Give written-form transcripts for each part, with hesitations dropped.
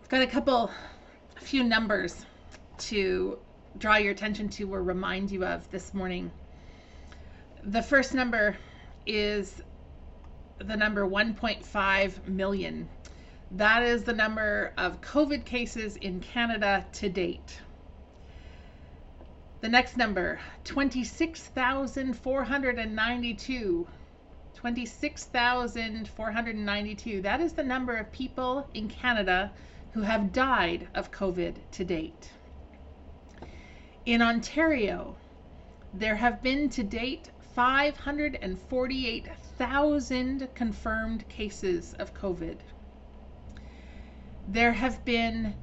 Got a few numbers to draw your attention to or remind you of this morning. The first number is the number 1.5 million. That is the number of COVID cases in Canada to date. The next number, 26,492. 26,492. That is the number of people in Canada who have died of COVID to date. In Ontario, there have been to date 548,000 confirmed cases of COVID. There have been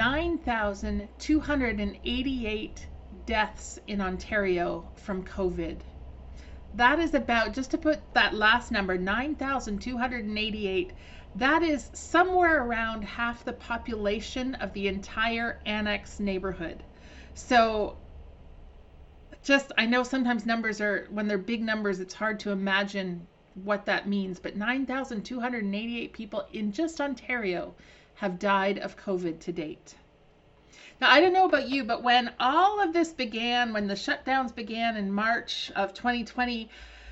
9,288 deaths in Ontario from COVID. That is about, just to put that last number, 9,288, that is somewhere around half the population of the entire Annex neighborhood. So I know sometimes numbers are, when they're big numbers, it's hard to imagine what that means, but 9,288 people in just Ontario have died of COVID to date. Now, I don't know about you, but when all of this began, when the shutdowns began in March of 2020,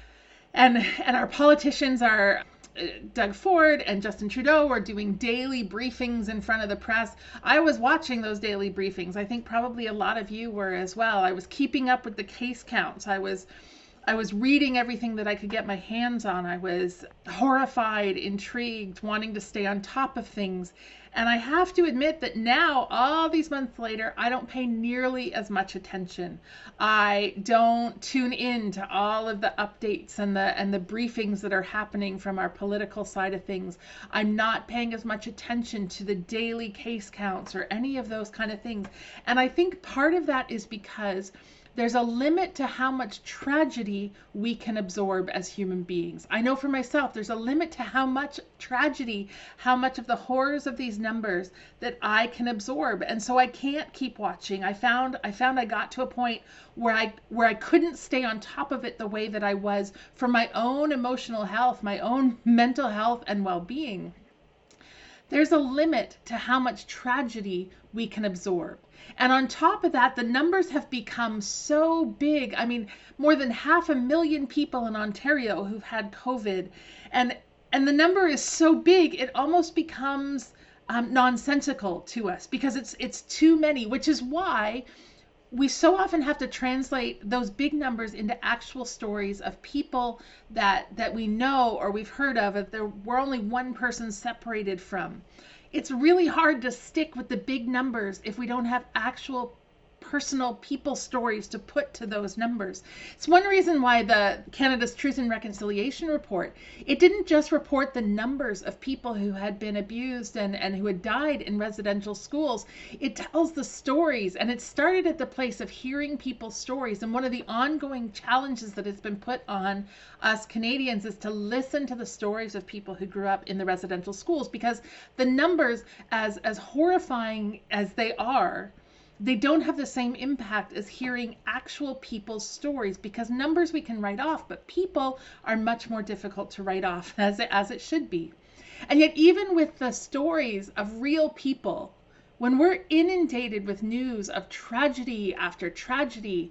and our politicians are Doug Ford and Justin Trudeau were doing daily briefings in front of the press. I was watching those daily briefings. I think probably a lot of you were as well. I was keeping up with the case counts. I was reading everything that I could get my hands on. I was horrified, intrigued, wanting to stay on top of things. And I have to admit that now, all these months later, I don't pay nearly as much attention. I don't tune in to all of the updates and the briefings that are happening from our political side of things. I'm not paying as much attention to the daily case counts or any of those kind of things. And I think part of that is because there's a limit to how much tragedy we can absorb as human beings. I know for myself, there's a limit to how much tragedy, how much of the horrors of these numbers that I can absorb. And so I can't keep watching. I found I got to a point where I couldn't stay on top of it the way that I was for my own emotional health, my own mental health and well-being. There's a limit to how much tragedy we can absorb. And on top of that, the numbers have become so big. I mean, more than 500,000 people in Ontario who've had COVID. And the number is so big, it almost becomes nonsensical to us because it's too many, which is why we so often have to translate those big numbers into actual stories of people that we know or we've heard of, we're only one person separated from. It's really hard to stick with the big numbers if we don't have actual personal people stories to put to those numbers. It's one reason why the Canada's Truth and Reconciliation report, it didn't just report the numbers of people who had been abused and who had died in residential schools. It tells the stories, and it started at the place of hearing people's stories. And one of the ongoing challenges that has been put on us Canadians is to listen to the stories of people who grew up in the residential schools, because the numbers, as horrifying as they are, they don't have the same impact as hearing actual people's stories, because numbers we can write off, but people are much more difficult to write off as it should be. And yet, even with the stories of real people, when we're inundated with news of tragedy after tragedy,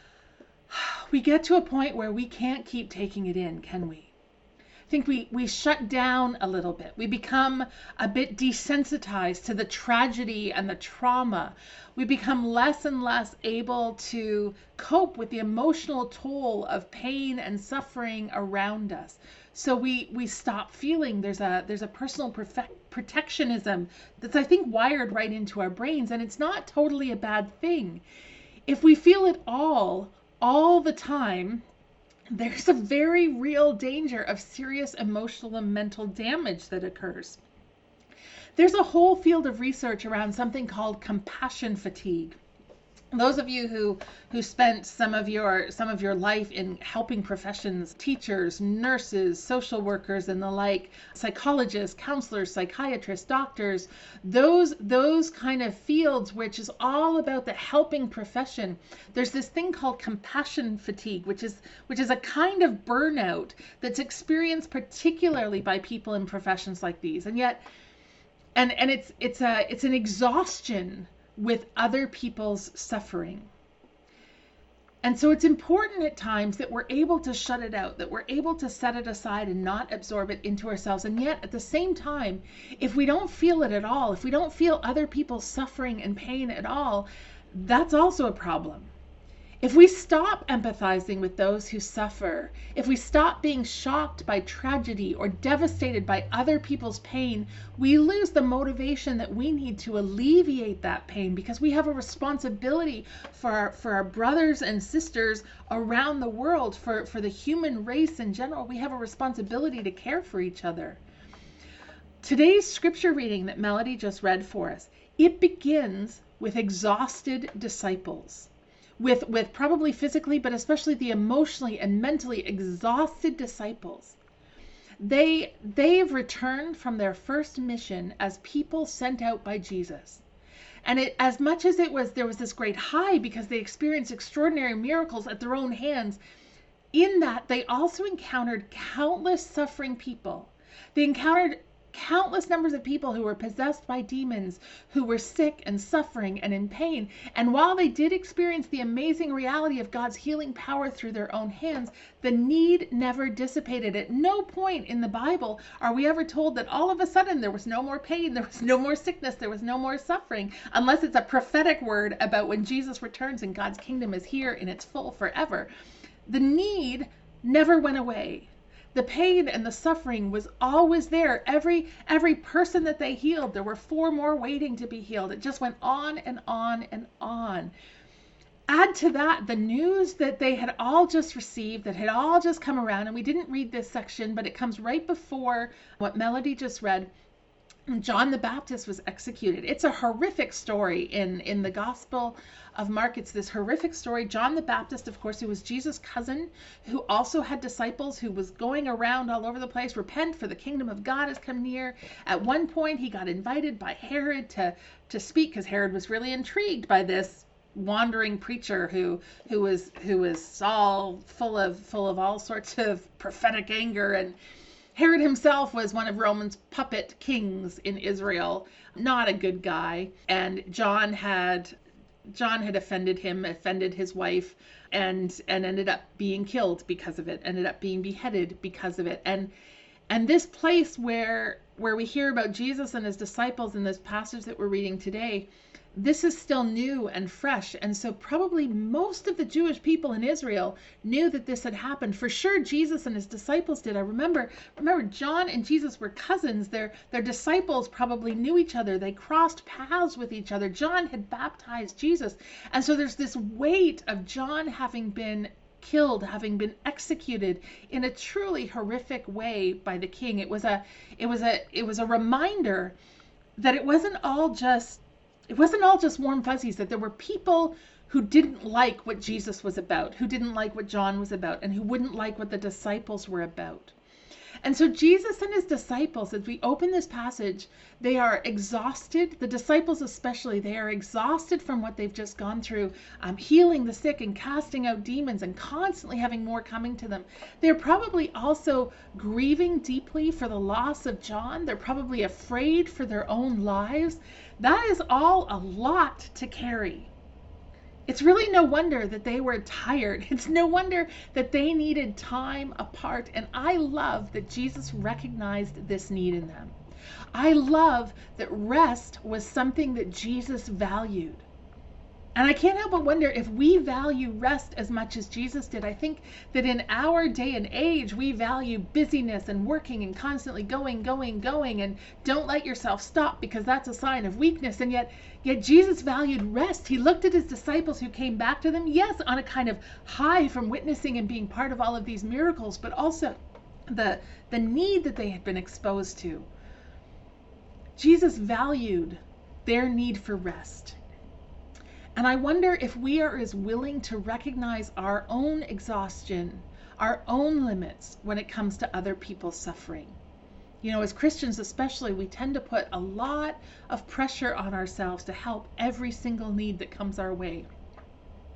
we get to a point where we can't keep taking it in, can we? I think we shut down a little bit. We become a bit desensitized to the tragedy and the trauma. We become less and less able to cope with the emotional toll of pain and suffering around us. So we stop feeling. There's a personal protectionism that's, I think, wired right into our brains, and it's not totally a bad thing. If we feel it all the time, there's a very real danger of serious emotional and mental damage that occurs. There's a whole field of research around something called compassion fatigue. Those of you who spent some of your life in helping professions, teachers, nurses, social workers, and the like, psychologists, counselors, psychiatrists, doctors, those kind of fields, which is all about the helping profession. There's this thing called compassion fatigue, which is a kind of burnout that's experienced particularly by people in professions like these. And yet, And it's an exhaustion with other people's suffering. And so it's important at times that we're able to shut it out, that we're able to set it aside and not absorb it into ourselves. And yet at the same time, if we don't feel it at all, if we don't feel other people's suffering and pain at all, that's also a problem. If we stop empathizing with those who suffer, if we stop being shocked by tragedy or devastated by other people's pain, we lose the motivation that we need to alleviate that pain, because we have a responsibility for our brothers and sisters around the world, for the human race in general. We have a responsibility to care for each other. Today's scripture reading that Melody just read for us, it begins with exhausted disciples. With probably physically, but especially the emotionally and mentally exhausted disciples. They've returned from their first mission as people sent out by Jesus. And it, as much as there was this great high because they experienced extraordinary miracles at their own hands, in that they also encountered countless suffering people. They encountered countless numbers of people who were possessed by demons, who were sick and suffering and in pain. And while they did experience the amazing reality of God's healing power through their own hands, the need never dissipated. At no point in the Bible are we ever told that all of a sudden there was no more pain, there was no more sickness, there was no more suffering, unless it's a prophetic word about when Jesus returns and God's kingdom is here in its full forever. The need never went away. The pain and the suffering was always there. Every person that they healed, there were 4 more waiting to be healed. It just went on and on and on. Add to that the news that they had all just received, that had all just come around, and we didn't read this section, but it comes right before what Melody just read. John the Baptist was executed. It's a horrific story in the Gospel of Mark. It's this horrific story. John the Baptist, of course, who was Jesus' cousin, who also had disciples, who was going around all over the place. Repent, for the kingdom of God has come near. At one point, he got invited by Herod to speak, because Herod was really intrigued by this wandering preacher who was all full of all sorts of prophetic anger. And Herod himself was one of Rome's puppet kings in Israel, not a good guy. And John had offended him, offended his wife, and ended up being killed because of it, ended up being beheaded because of it. And this place where we hear about Jesus and his disciples in this passage that we're reading today, this is still new and fresh. And so probably most of the Jewish people in Israel knew that this had happened. For sure, Jesus and his disciples did. I remember John and Jesus were cousins. Their disciples probably knew each other. They crossed paths with each other. John had baptized Jesus. And so there's this weight of John having been killed, having been executed in a truly horrific way by the king. It was a reminder that it wasn't all just warm fuzzies, that there were people who didn't like what Jesus was about, who didn't like what John was about, and who wouldn't like what the disciples were about. And so Jesus and his disciples, as we open this passage, they are exhausted. The disciples especially, they are exhausted from what they've just gone through, healing the sick and casting out demons and constantly having more coming to them. They're probably also grieving deeply for the loss of John. They're probably afraid for their own lives. That is all a lot to carry. It's really no wonder that they were tired. It's no wonder that they needed time apart. And I love that Jesus recognized this need in them. I love that rest was something that Jesus valued. And I can't help but wonder if we value rest as much as Jesus did. I think that in our day and age, we value busyness and working and constantly going, and don't let yourself stop, because that's a sign of weakness. And yet Jesus valued rest. He looked at his disciples who came back to them, yes, on a kind of high from witnessing and being part of all of these miracles, but also the need that they had been exposed to. Jesus valued their need for rest. And I wonder if we are as willing to recognize our own exhaustion, our own limits when it comes to other people's suffering. You know, as Christians especially, we tend to put a lot of pressure on ourselves to help every single need that comes our way.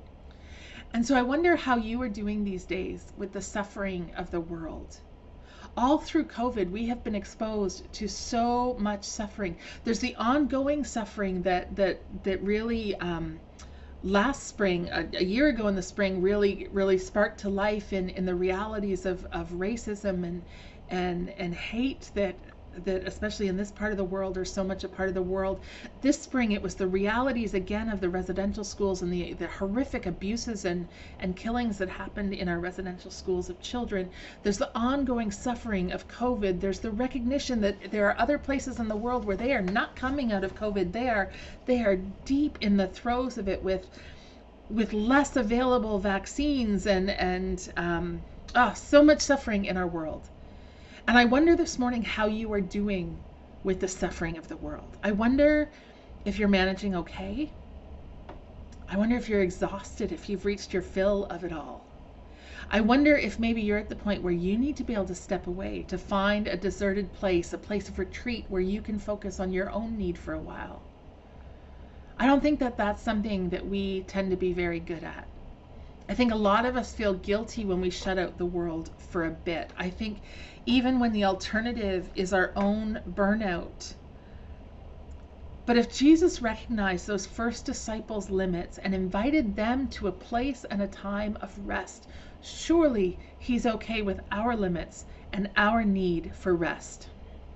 And so I wonder how you are doing these days with the suffering of the world. all through COVID, we have been exposed to so much suffering. There's the ongoing suffering that really last spring, a year ago in the spring, really sparked to life in the realities of racism and hate that especially in this part of the world, or so much a part of the world. This spring, it was the realities again of the residential schools and the horrific abuses and killings that happened in our residential schools of children. There's the ongoing suffering of COVID. There's the recognition that there are other places in the world where they are not coming out of COVID. They are deep in the throes of it with less available vaccines and so much suffering in our world. And I wonder this morning how you are doing with the suffering of the world. I wonder if you're managing okay. I wonder if you're exhausted, if you've reached your fill of it all. I wonder if maybe you're at the point where you need to be able to step away, to find a deserted place, a place of retreat where you can focus on your own need for a while. I don't think that that's something that we tend to be very good at. I think a lot of us feel guilty when we shut out the world for a bit. I think even when the alternative is our own burnout. But if Jesus recognized those first disciples' limits and invited them to a place and a time of rest, surely he's okay with our limits and our need for rest.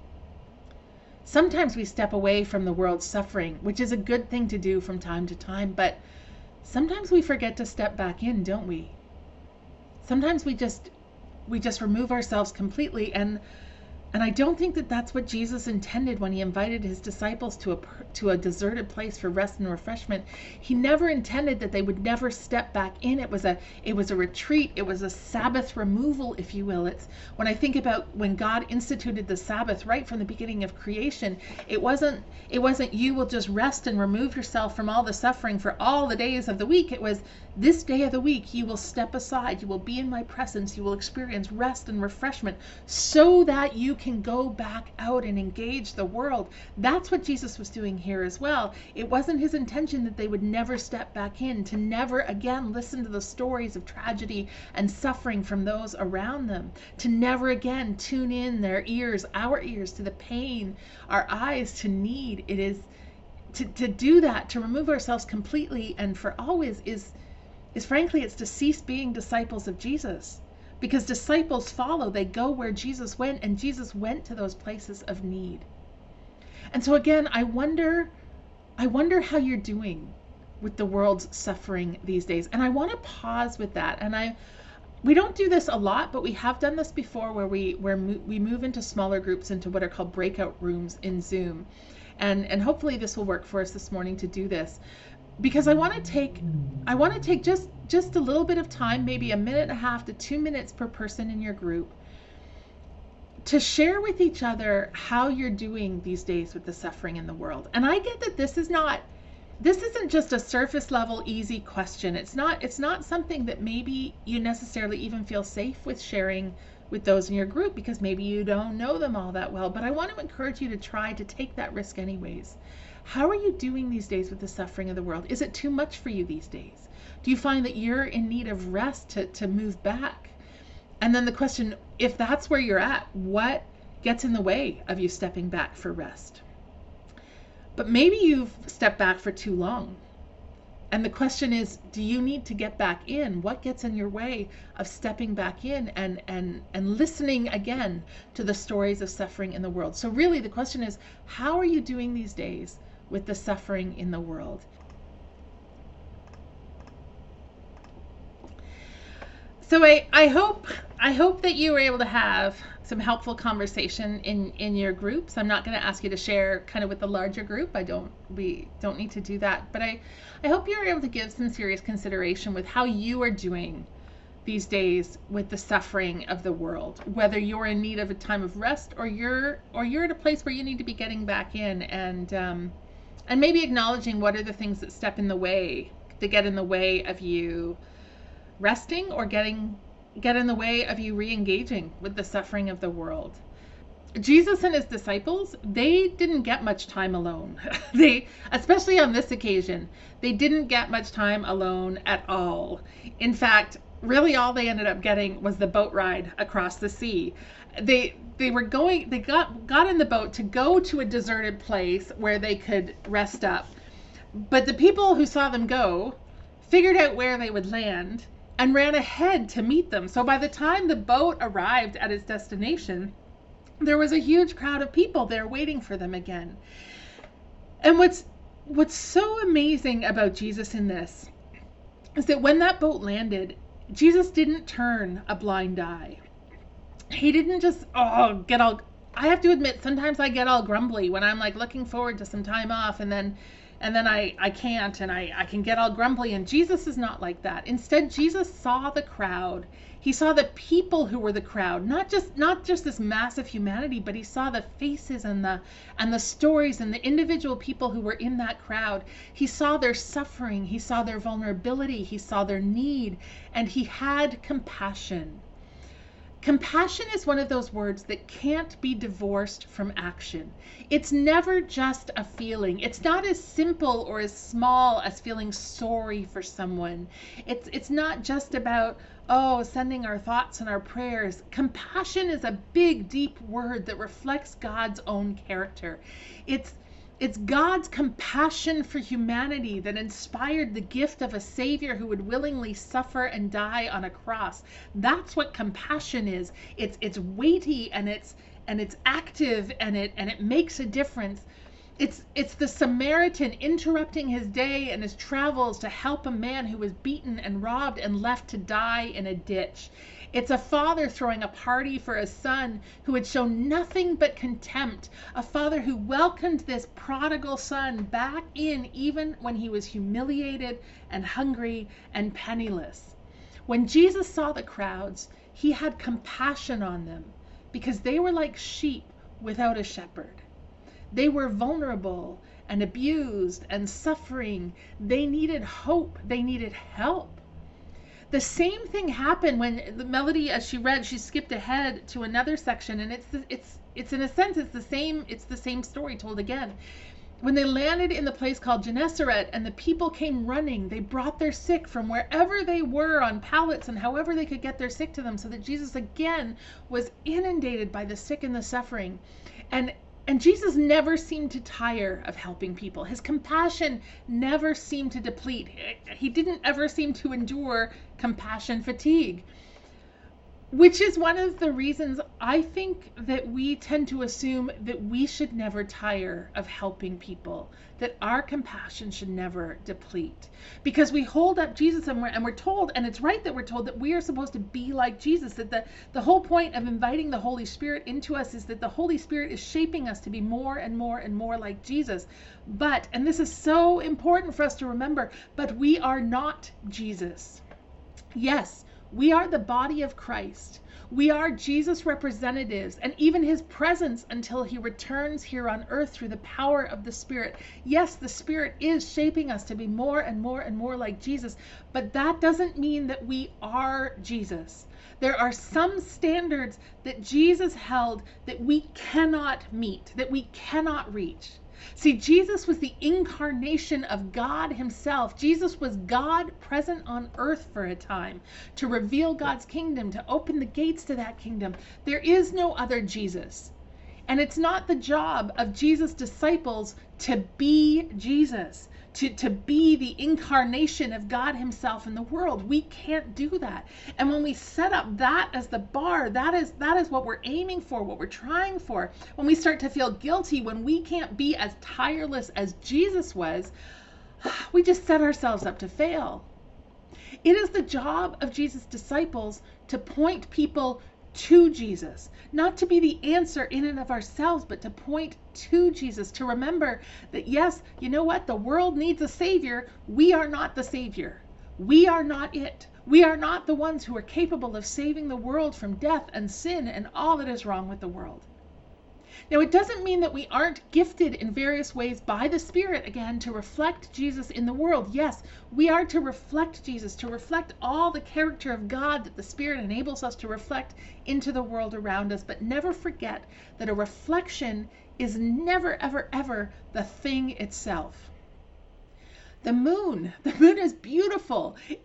Sometimes we step away from the world's suffering, which is a good thing to do from time to time, but sometimes we forget to step back in, don't we? Sometimes we just remove ourselves completely, and I don't think that that's what Jesus intended when he invited his disciples to a deserted place for rest and refreshment. He never intended that they would never step back in. It was a retreat. It was a Sabbath removal, if you will. It's when I think about when God instituted the Sabbath right from the beginning of creation, it wasn't you will just rest and remove yourself from all the suffering for all the days of the week. It was this day of the week you will step aside, you will be in my presence, you will experience rest and refreshment so that you can go back out and engage the world. That's what Jesus was doing here as well. It wasn't his intention that they would never step back in, to never again listen to the stories of tragedy and suffering from those around them, to never again tune in their ears, our ears, to the pain, our eyes to need. It is to do that, to remove ourselves completely and for always is frankly, it's to cease being disciples of Jesus. Because disciples follow, they go where Jesus went, and Jesus went to those places of need. And so again, I wonder how you're doing with the world's suffering these days. And I want to pause with that. And we don't do this a lot, but we have done this before where we move into smaller groups, into what are called breakout rooms in Zoom. And hopefully this will work for us this morning to do this. Because I want to take just a little bit of time, maybe 1.5 to 2 minutes per person in your group, to share with each other how you're doing these days with the suffering in the world. And I get that this isn't just a surface level easy question. It's not something that maybe you necessarily even feel safe with sharing with those in your group, because maybe you don't know them all that well. But I want to encourage you to try to take that risk anyways. How are you doing these days with the suffering of the world? Is it too much for you these days? Do you find that you're in need of rest to move back? And then the question, if that's where you're at, what gets in the way of you stepping back for rest? But maybe you've stepped back for too long. And the question is, do you need to get back in? What gets in your way of stepping back in and listening again to the stories of suffering in the world? So really the question is, how are you doing these days with the suffering in the world? So I hope that you were able to have some helpful conversation in your groups. I'm not going to ask you to share kind of with the larger group. We don't need to do that. But I hope you're able to give some serious consideration with how you are doing these days with the suffering of the world, whether you're in need of a time of rest or you're at a place where you need to be getting back in, and maybe acknowledging what are the things that get in the way of you resting, or get in the way of you re-engaging with the suffering of the world. Jesus and his disciples, they didn't get much time alone. Especially on this occasion, they didn't get much time alone at all. In fact, really all they ended up getting was the boat ride across the sea. They got in the boat to go to a deserted place where they could rest up. But the people who saw them go figured out where they would land and ran ahead to meet them. So by the time the boat arrived at its destination, there was a huge crowd of people there waiting for them again. And what's so amazing about Jesus in this is that when that boat landed, Jesus didn't turn a blind eye. He didn't just get all. I have to admit, sometimes I get all grumbly when I'm like looking forward to some time off, and then I can't, and I can get all grumbly. And Jesus is not like that. Instead, Jesus saw the crowd. He saw the people who were the crowd, not just this massive humanity, but he saw the faces and the stories and the individual people who were in that crowd. He saw their suffering, he saw their vulnerability, he saw their need, and he had compassion. Compassion is one of those words that can't be divorced from action. It's never just a feeling. It's not as simple or as small as feeling sorry for someone. It's not just about, sending our thoughts and our prayers. Compassion is a big, deep word that reflects God's own character. It's God's compassion for humanity that inspired the gift of a Savior who would willingly suffer and die on a cross. That's what compassion is. It's weighty and it's active and it makes a difference. It's the Samaritan interrupting his day and his travels to help a man who was beaten and robbed and left to die in a ditch. It's a father throwing a party for a son who had shown nothing but contempt, a father who welcomed this prodigal son back in even when he was humiliated and hungry and penniless. When Jesus saw the crowds, he had compassion on them because they were like sheep without a shepherd. They were vulnerable and abused and suffering. They needed hope. They needed help. The same thing happened when the Melody, as she read, she skipped ahead to another section, and it's in a sense it's the same story told again. When they landed in the place called Gennesaret and the people came running, they brought their sick from wherever they were on pallets and however they could get their sick to them, so that Jesus again was inundated by the sick and the suffering. And Jesus never seemed to tire of helping people. His compassion never seemed to deplete. He didn't ever seem to endure compassion fatigue, which is one of the reasons I think that we tend to assume that we should never tire of helping people, that our compassion should never deplete. Because we hold up Jesus and we're told, and it's right that we're told, that we are supposed to be like Jesus, that the whole point of inviting the Holy Spirit into us is that the Holy Spirit is shaping us to be more and more and more like Jesus. But, and this is so important for us to remember, but we are not Jesus. Yes, we are the body of Christ. We are Jesus' representatives and even his presence until he returns here on earth through the power of the Spirit. Yes, the Spirit is shaping us to be more and more and more like Jesus, but that doesn't mean that we are Jesus. There are some standards that Jesus held that we cannot meet, that we cannot reach. See, Jesus was the incarnation of God himself. Jesus was God present on earth for a time to reveal God's kingdom, to open the gates to that kingdom. There is no other Jesus. And it's not the job of Jesus' disciples to be Jesus, to be the incarnation of God himself in the world. We can't do that. And when we set up that as the bar, that is what we're aiming for, what we're trying for. When we start to feel guilty when we can't be as tireless as Jesus was, we just set ourselves up to fail. It is the job of Jesus' disciples to point people to Jesus, not to be the answer in and of ourselves, but to point to Jesus, to remember that, yes, you know what? The world needs a Savior. We are not the Savior. We are not it. We are not the ones who are capable of saving the world from death and sin and all that is wrong with the world. Now, it doesn't mean that we aren't gifted in various ways by the Spirit, again, to reflect Jesus in the world. Yes, we are to reflect Jesus, to reflect all the character of God that the Spirit enables us to reflect into the world around us. But never forget that a reflection is never, ever, ever the thing itself. The moon is beautiful.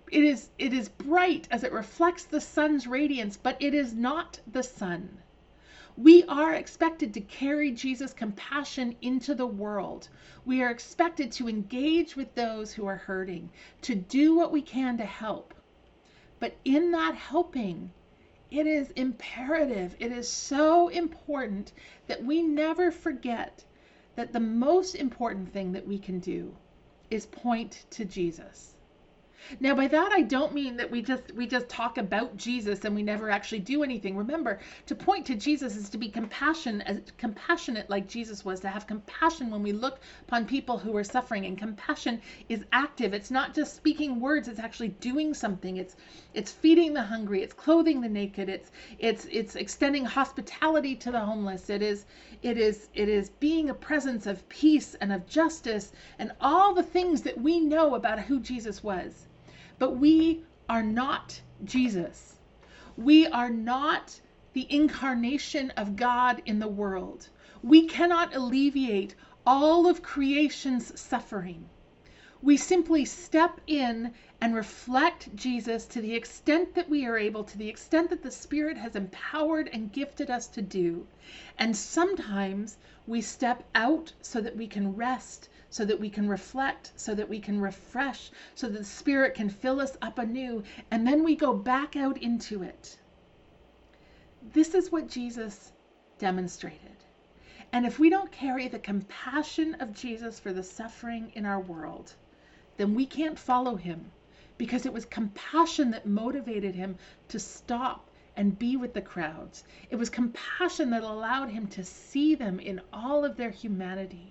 it is bright as it reflects the sun's radiance, but it is not the sun. We are expected to carry Jesus' compassion into the world. We are expected to engage with those who are hurting, to do what we can to help. But in that helping, it is imperative, it is so important that we never forget that the most important thing that we can do is point to Jesus. Now, by that, I don't mean that we just talk about Jesus and we never actually do anything. Remember, to point to Jesus is to be compassionate like Jesus was, to have compassion when we look upon people who are suffering. And compassion is active. It's not just speaking words, it's actually doing something. It's feeding the hungry, it's clothing the naked, it's extending hospitality to the homeless. It is being a presence of peace and of justice and all the things that we know about who Jesus was. But we are not Jesus. We are not the incarnation of God in the world. We cannot alleviate all of creation's suffering. We simply step in and reflect Jesus to the extent that we are able, to the extent that the Spirit has empowered and gifted us to do. And sometimes we step out so that we can rest, so that we can reflect, so that we can refresh, so that the Spirit can fill us up anew, and then we go back out into it. This is what Jesus demonstrated. And if we don't carry the compassion of Jesus for the suffering in our world, then we can't follow him, because it was compassion that motivated him to stop and be with the crowds. It was compassion that allowed him to see them in all of their humanity.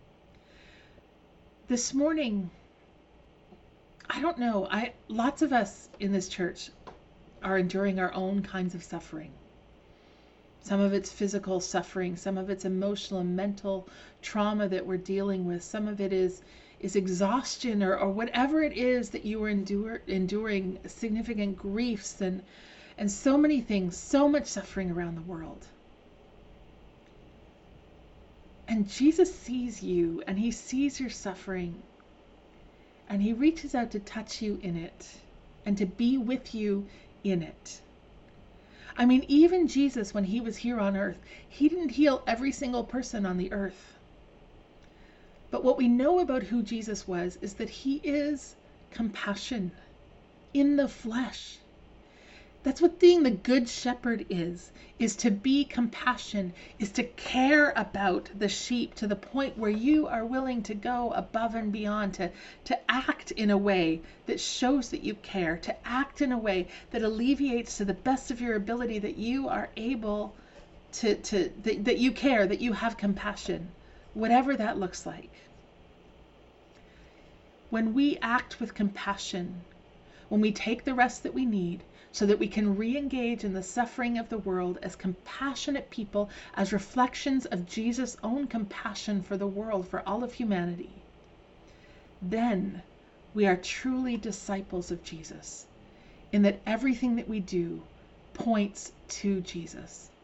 This morning, I don't know, lots of us in this church are enduring our own kinds of suffering. Some of it's physical suffering, some of it's emotional and mental trauma that we're dealing with, some of it is exhaustion or whatever it is that you are enduring significant griefs and so many things, so much suffering around the world. And Jesus sees you and he sees your suffering and he reaches out to touch you in it and to be with you in it. I mean, even Jesus, when he was here on earth, he didn't heal every single person on the earth. But what we know about who Jesus was is that he is compassion in the flesh. That's what being the good shepherd is to be compassion, is to care about the sheep to the point where you are willing to go above and beyond, to act in a way that shows that you care, to act in a way that alleviates to the best of your ability that you are able that you care, that you have compassion, whatever that looks like. When we act with compassion, when we take the rest that we need, so that we can re-engage in the suffering of the world as compassionate people, as reflections of Jesus' own compassion for the world, for all of humanity, then we are truly disciples of Jesus, in that everything that we do points to Jesus.